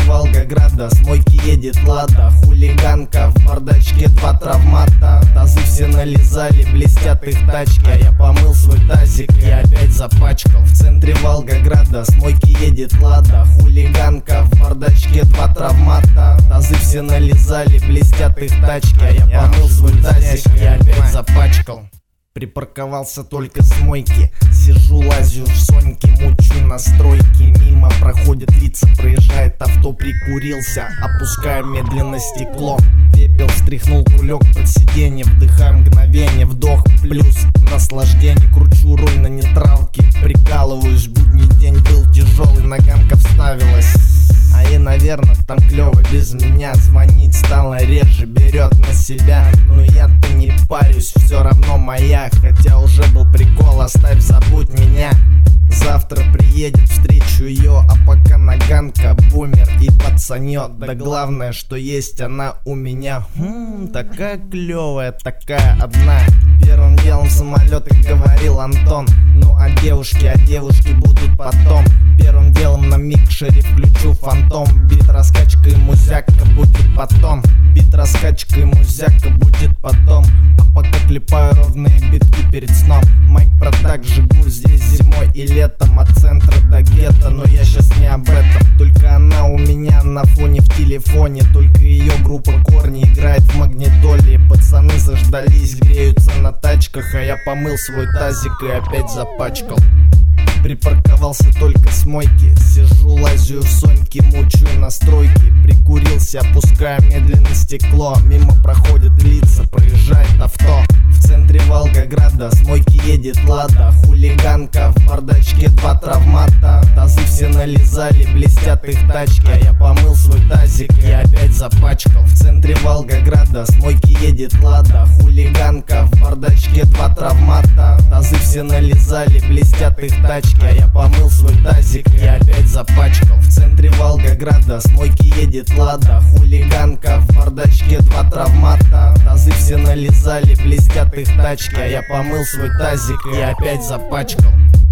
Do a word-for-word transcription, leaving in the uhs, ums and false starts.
Волгограда с мойки едет Лада. Хулиганка в бардачке, два травмата. Тазы все нализали, блестят их тачки. А я помыл свой тазик и опять запачкал. В центре Волгограда с мойки едет Лада. Хулиганка в бардачке, два травмата. Тазы все нализали, блестят их тачки. А я помыл свой тазик и опять запачкал. Припарковался только с мойки. Сижу, лазю в Соньке, мучу настройки. Мимо проходят лица, проезжает авто, прикурился. Опускаю медленно стекло. Пепел стряхнул кулек под сиденье. Вдыхаю мгновение, вдох плюс наслаждение. Кручу руль на нейтралке, прикалываюсь. Будний день был тяжелый, ногамка вставилась. А и, наверное, там клево без меня. Звонить стало реже, берет на себя. Но я-то не парюсь, все равно моя. Хотя уже был прикол, оставь, забудь меня. Завтра приедет, встречу ее. А пока наганка, бумер и пацанет. Да главное, что есть она у меня. Хм, такая клевая, такая одна. Первым делом самолет, как говорил Антон. Ну а девушки, а девушки будут потом. Первым делом на микшере включу фантом. Бит раскачка и музяка будет потом. Бит раскачка и музяка будет потом. А пока клепаю ровные битки перед сном. Майк Продакт, Жигуль, здесь зимой и летом. От центра до гетто, но я сейчас не об этом. Только она у меня на фоне в телефоне. Только ее группа Корни играет в магнитоле. Пацаны заждались, греются на тачках. А я помыл свой тазик и опять запачкал. Припарковался только с мойки. Сижу, лазю в Соньке, мучаю настройки. Прикурился, опускаю медленно стекло. Мимо проходят лица, проезжает авто. В центре Волгограда с мойки едет Лада. Хулиганка в бардачке, два травмата. Тазы все нализали, блестят их тачки. А я помыл свой тазик и опять запачкал. В центре Волгограда с мойки едет Лада. Хулиганка в бардачке, два травмата. Тазы все нализали, блестят их тачки. А я помыл свой тазик и опять запачкал. В центре Волгограда с мойки едет Лада. Хулиганка в бардачке, два травмата. Тазы все нализали, блестят их тачки. А я помыл свой тазик и опять запачкал.